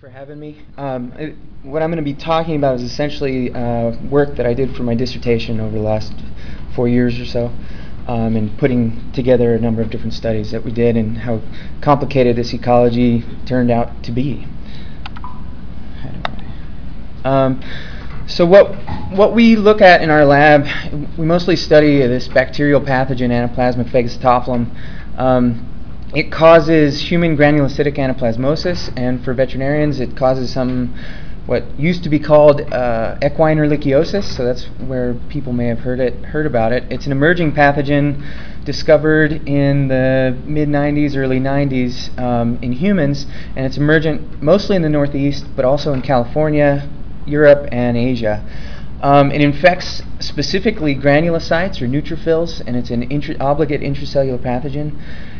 for having me. What I'm going to be talking about is essentially work that I did for my dissertation over the last 4 years or so, and putting together a number of different studies that we did and how complicated this ecology turned out to be. So what we look at in our lab, we mostly study this bacterial pathogen, Anaplasma phagocytophilum. It causes human granulocytic anaplasmosis, and for veterinarians it causes some what used to be called equine ehrlichiosis, so that's where people may have heard about it. It's an emerging pathogen discovered in the mid-90s, early 90s in humans, and it's emergent mostly in the Northeast, but also in California, Europe, and Asia. It infects specifically granulocytes or neutrophils, and it's an obligate intracellular pathogen.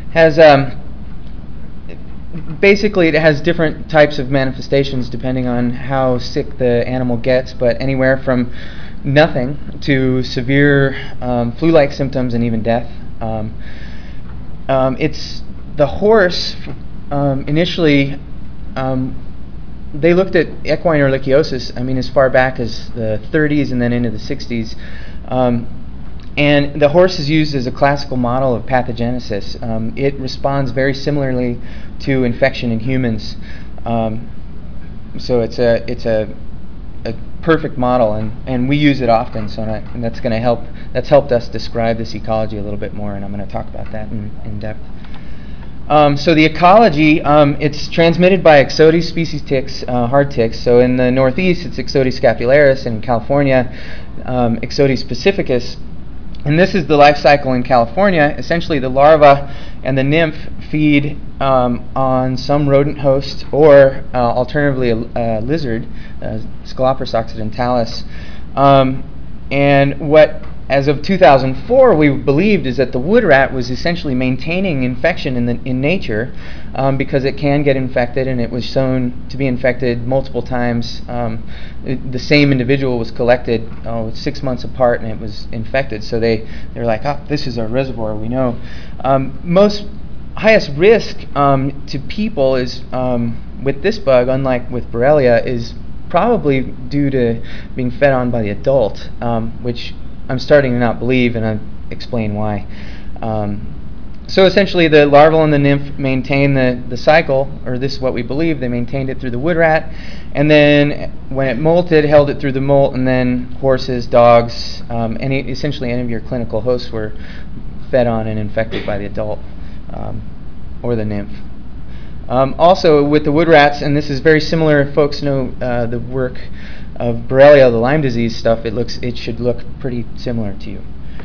Basically it has different types of manifestations depending on how sick the animal gets, but anywhere from nothing to severe flu-like symptoms and even death. It's the horse. Initially, they looked at equine ehrlichiosis, as far back as the 30s and then into the 60s. And the horse is used as a classical model of pathogenesis. It responds very similarly to infection in humans. So it's a perfect model, and we use it often. So and that's going to help. That's helped us describe this ecology a little bit more, and I'm going to talk about that in depth. So the ecology, it's transmitted by Ixodes species ticks, hard ticks. So in the Northeast, it's Ixodes scapularis, and in California, Ixodes pacificus. And this is the life cycle in California. Essentially, the larva and the nymph feed on some rodent host, or alternatively a lizard, Scalopus occidentalis. And what, as of 2004, we believed is that the wood rat was essentially maintaining infection in nature because it can get infected, and it was shown to be infected multiple times. The same individual was collected 6 months apart, and it was infected. So they were like, "Oh, this is our reservoir. We know." Most highest risk to people is with this bug, unlike with Borrelia, is probably due to being fed on by the adult, which I'm starting to not believe, and I'll explain why. So essentially, the larval and the nymph maintain the cycle, or this is what we believe. They maintained it through the wood rat, and then when it molted, held it through the molt, and then horses, dogs, essentially any of your clinical hosts were fed on and infected by the adult or the nymph. Also, with the wood rats, and this is very similar, if folks know the work of Borrelia, the Lyme disease stuff, it should look pretty similar to you.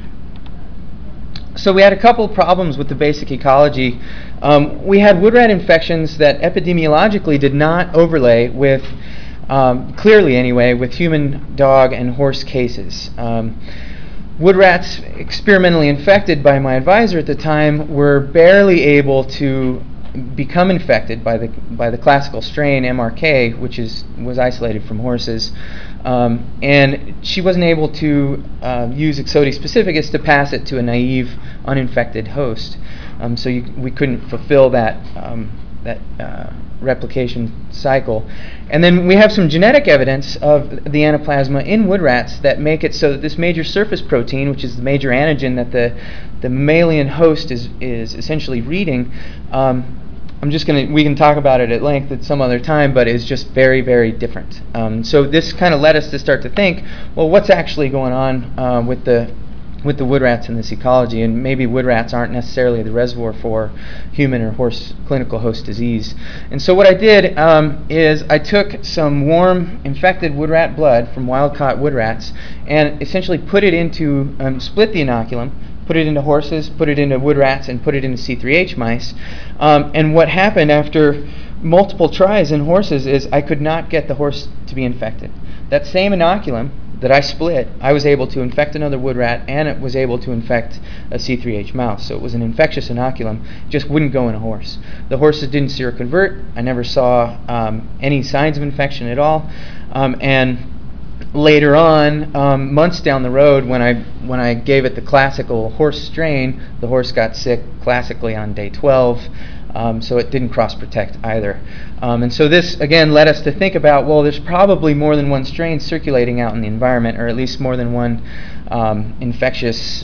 So we had a couple problems with the basic ecology. We had wood rat infections that epidemiologically did not overlay with, clearly anyway, with human, dog, and horse cases. Wood rats experimentally infected by my advisor at the time were barely able to become infected by the classical strain MRK, which was isolated from horses, and she wasn't able to use Ixodes pacificus to pass it to a naive, uninfected host. So we couldn't fulfill that replication cycle. And then we have some genetic evidence of the anaplasma in wood rats that make it so that this major surface protein, which is the major antigen that the mammalian host is essentially reading, we can talk about it at length at some other time, but it's just very, very different. So this kind of led us to start to think, well, what's actually going on with the wood rats in this ecology? And maybe wood rats aren't necessarily the reservoir for human or horse clinical host disease. And so what I did is I took some warm infected wood rat blood from wild-caught wood rats and essentially put it into, split the inoculum, put it into horses, put it into wood rats, and put it into C3H mice. And what happened after multiple tries in horses is I could not get the horse to be infected. That same inoculum that I split, I was able to infect another wood rat, and it was able to infect a C3H mouse. So it was an infectious inoculum, just wouldn't go in a horse. The horses didn't seroconvert. I never saw any signs of infection at all. And later on, months down the road, when I gave it the classical horse strain, the horse got sick classically on day 12. So it didn't cross-protect either. And so this, again, led us to think about, well, there's probably more than one strain circulating out in the environment, or at least more than one infectious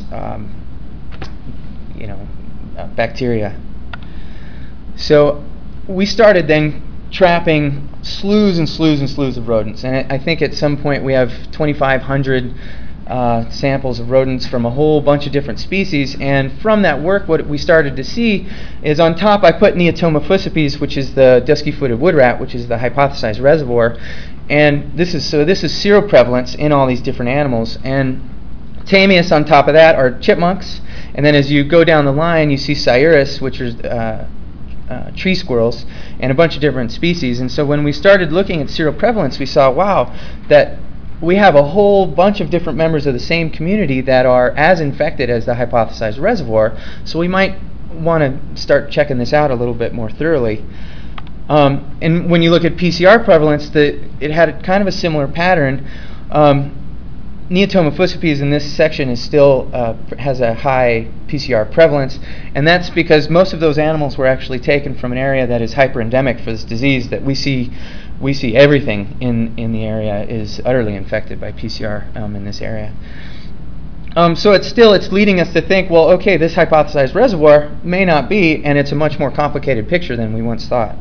bacteria. So we started then trapping slews and slews and slews of rodents. And I think at some point we have 2,500 samples of rodents from a whole bunch of different species. And from that work, what we started to see is on top I put Neotoma fuscipes, which is the dusky-footed wood rat, which is the hypothesized reservoir. And this is seroprevalence in all these different animals. And Tamias on top of that are chipmunks. And then as you go down the line, you see Sciurus, which is tree squirrels, and a bunch of different species. And so when we started looking at seroprevalence, we saw, wow, that we have a whole bunch of different members of the same community that are as infected as the hypothesized reservoir. So we might want to start checking this out a little bit more thoroughly. And when you look at PCR prevalence, it had kind of a similar pattern. Neotoma fuscipes in this section is still has a high PCR prevalence, and that's because most of those animals were actually taken from an area that is hyperendemic for this disease. That we see everything in the area is utterly infected by PCR in this area. So it's leading us to think, well, okay, this hypothesized reservoir may not be, and it's a much more complicated picture than we once thought.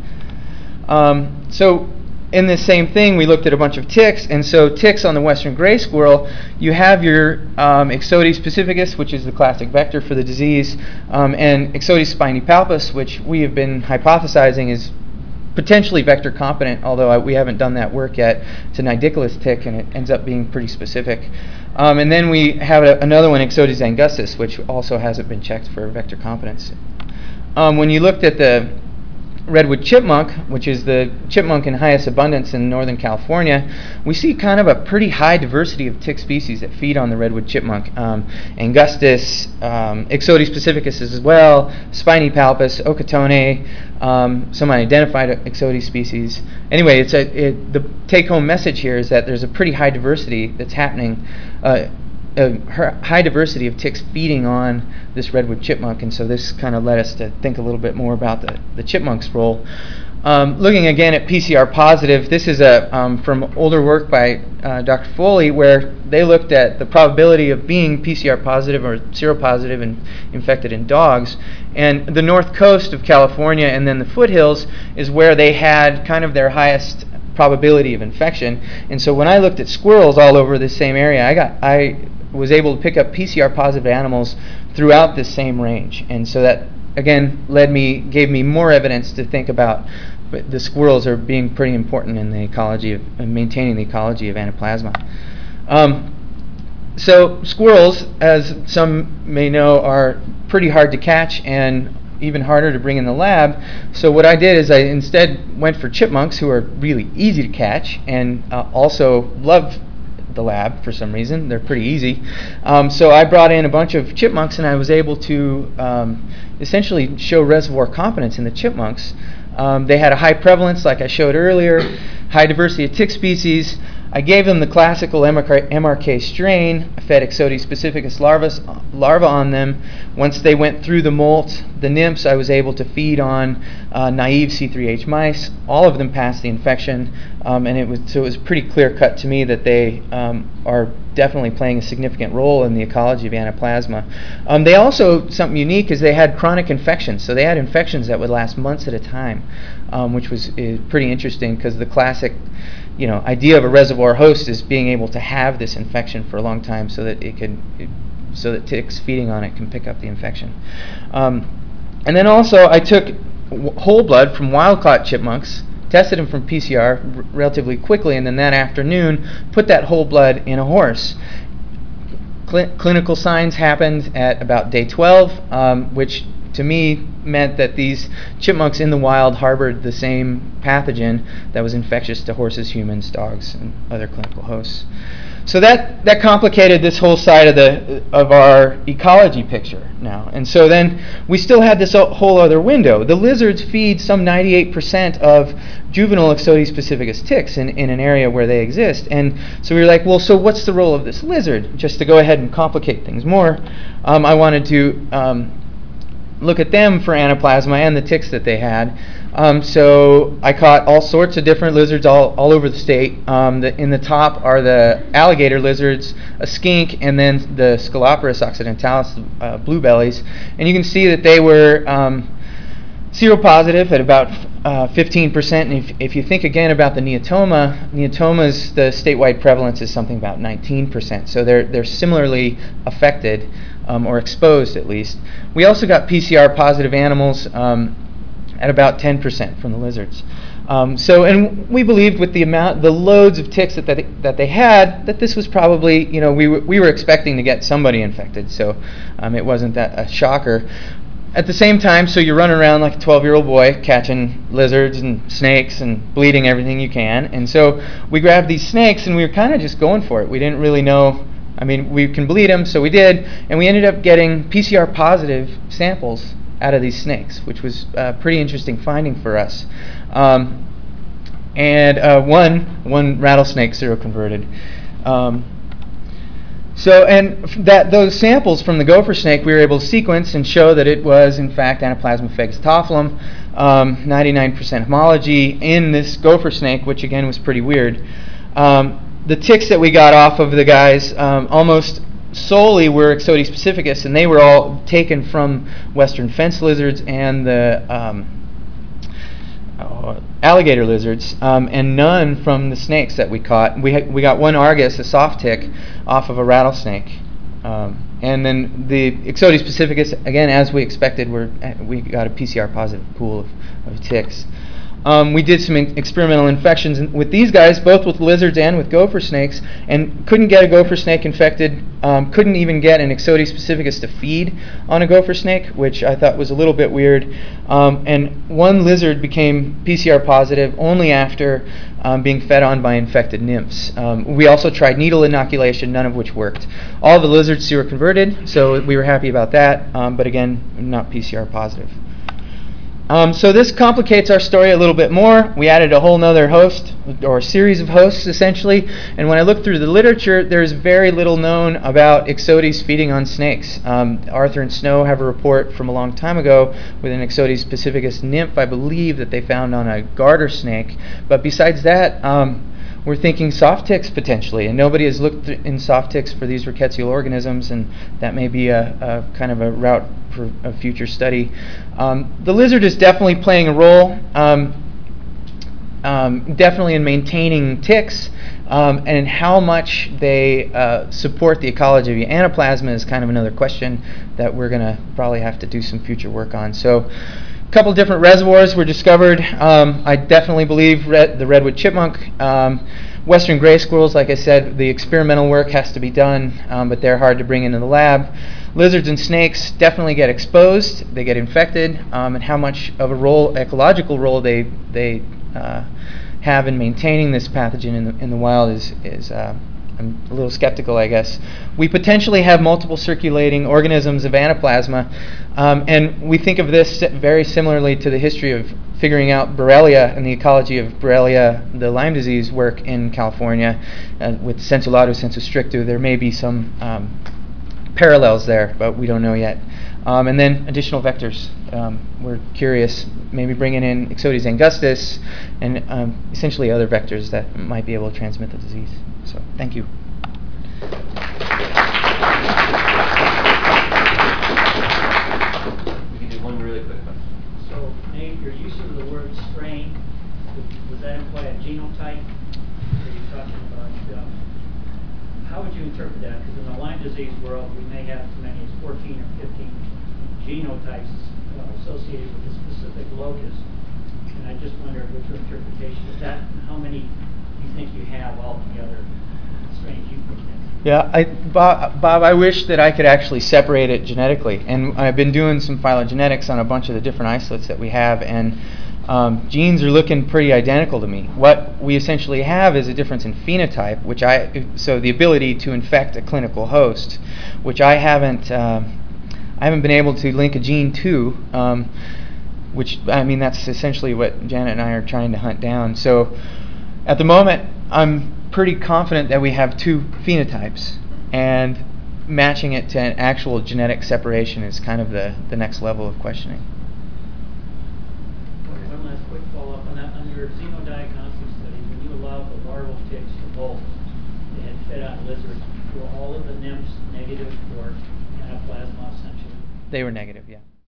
So in this same thing, we looked at a bunch of ticks, and so ticks on the western gray squirrel, you have your Ixodes pacificus, which is the classic vector for the disease, and Ixodes spinipalpus, which we have been hypothesizing is potentially vector competent, although we haven't done that work yet. It's a nidicolous tick, and it ends up being pretty specific. And then we have another one, Ixodes angustus, which also hasn't been checked for vector competence. When you looked at the redwood chipmunk, which is the chipmunk in highest abundance in Northern California, we see kind of a pretty high diversity of tick species that feed on the redwood chipmunk. Angustus, Ixodes pacificus as well, spinipalpus, okatone, some unidentified Ixodes species. Anyway, the take-home message here is that there's a pretty high diversity that's happening, a high diversity of ticks feeding on this redwood chipmunk, and so this kind of led us to think a little bit more about the chipmunk's role. Looking again at PCR positive, this is from older work by Dr. Foley, where they looked at the probability of being PCR positive or seropositive and infected in dogs. And the north coast of California and then the foothills is where they had kind of their highest probability of infection. And so when I looked at squirrels all over this same area, I was able to pick up PCR positive animals throughout this same range. And so that, again, gave me more evidence to think about the squirrels are being pretty important in the ecology of maintaining the ecology of Anaplasma. So squirrels, as some may know, are pretty hard to catch and even harder to bring in the lab. So what I did is I instead went for chipmunks, who are really easy to catch and also love the lab for some reason. They're pretty easy. So I brought in a bunch of chipmunks, and I was able to essentially show reservoir competence in the chipmunks. They had a high prevalence, like I showed earlier, high diversity of tick species. I gave them the classical MRK strain. I fed Ixodes pacificus larvae on them. Once they went through the molt, the nymphs, I was able to feed on naive C3H mice. All of them passed the infection, and it was pretty clear cut to me that they are definitely playing a significant role in the ecology of Anaplasma. They also, something unique is they had chronic infections. So they had infections that would last months at a time, which was pretty interesting, because the classic idea of a reservoir host is being able to have this infection for a long time so that so that ticks feeding on it can pick up the infection. And then also I took whole blood from wild-caught chipmunks, tested them from PCR relatively quickly, and then that afternoon put that whole blood in a horse. Clinical signs happened at about day 12, which to me meant that these chipmunks in the wild harbored the same pathogen that was infectious to horses, humans, dogs, and other clinical hosts. So that complicated this whole side of our ecology picture now. And so then we still had this whole other window. The lizards feed some 98% of juvenile Ixodes pacificus ticks in an area where they exist. And so we were like, well, so what's the role of this lizard? Just to go ahead and complicate things more, I wanted to look at them for anaplasma and the ticks that they had. So I caught all sorts of different lizards all over the state. In the top are the alligator lizards, a skink, and then the Scoloporus occidentalis, bluebellies. And you can see that they were seropositive at about 15%. And if you think again about the neotomas, the statewide prevalence is something about 19%. So they're similarly affected, or exposed at least. We also got PCR positive animals at about 10% from the lizards. And we believed with the loads of ticks that they had, that this was probably, we were expecting to get somebody infected. So it wasn't that a shocker. At the same time, so you're running around like a 12-year-old boy catching lizards and snakes and bleeding everything you can. And so we grabbed these snakes and we were kind of just going for it. We didn't really know. I mean, we can bleed them, so we did. And we ended up getting PCR positive samples out of these snakes, which was a pretty interesting finding for us. And one rattlesnake seroconverted. Those samples from the gopher snake we were able to sequence and show that it was in fact Anaplasma phagostophilum, 99% homology in this gopher snake, which again was pretty weird. The ticks that we got off of the guys almost solely were Ixodes pacificus, and they were all taken from western fence lizards and the alligator lizards, and none from the snakes that we caught. We got one Argus, a soft tick, off of a rattlesnake. And then the Ixodes pacificus, again, as we expected, we got a PCR positive pool of ticks. We did some experimental infections with these guys, both with lizards and with gopher snakes, and couldn't get a gopher snake infected, couldn't even get an Ixodes pacificus to feed on a gopher snake, which I thought was a little bit weird. And one lizard became PCR positive only after being fed on by infected nymphs. We also tried needle inoculation, none of which worked. All the lizards seroconverted, so we were happy about that, but again, not PCR positive. So this complicates our story a little bit more. We added a whole nother host, or series of hosts essentially, and when I look through the literature, there's very little known about Ixodes feeding on snakes. Arthur and Snow have a report from a long time ago with an Ixodes pacificus nymph, I believe, that they found on a garter snake, but besides that, we're thinking soft ticks potentially, and nobody has looked in soft ticks for these rickettsial organisms, and that may be a kind of a route for a future study. The lizard is definitely playing a role, definitely in maintaining ticks, and how much they support the ecology of anaplasma is kind of another question that we're going to probably have to do some future work on. So a couple different reservoirs were discovered. I definitely believe the redwood chipmunk. Western gray squirrels, like I said, the experimental work has to be done, but they're hard to bring into the lab. Lizards and snakes definitely get exposed, they get infected, and how much of a ecological role they have in maintaining this pathogen in the wild is I'm a little skeptical, I guess. We potentially have multiple circulating organisms of anaplasma, and we think of this very similarly to the history of figuring out Borrelia and the ecology of Borrelia, the Lyme disease work in California, with sensu lato, sensu stricto. There may be some parallels there, but we don't know yet. And then additional vectors. We're curious, maybe bringing in Ixodes angustus and essentially other vectors that might be able to transmit the disease. So, thank you. We can do one really quick question. So, Nate, your use of the word strain, does that imply a genotype? Are you talking about, how would you interpret that? Because in the Lyme disease world, we may have as many as 14 or 15 genotypes associated with a specific locus. And I just wonder what your interpretation of that, and how many you think you have altogether strains you put in. Yeah, Bob, I wish that I could actually separate it genetically. And I've been doing some phylogenetics on a bunch of the different isolates that we have, and genes are looking pretty identical to me. What we essentially have is a difference in phenotype, so the ability to infect a clinical host, which I haven't been able to link a gene to, which, I mean, that's essentially what Janet and I are trying to hunt down. So at the moment, I'm pretty confident that we have two phenotypes, and matching it to an actual genetic separation is kind of the next level of questioning. One last quick follow-up on that. On your xenodiagnostic study, when you allowed the larval ticks to molt, they had fed on lizards. Were all of the nymphs negative for anaplasma essentially? They were negative, yeah.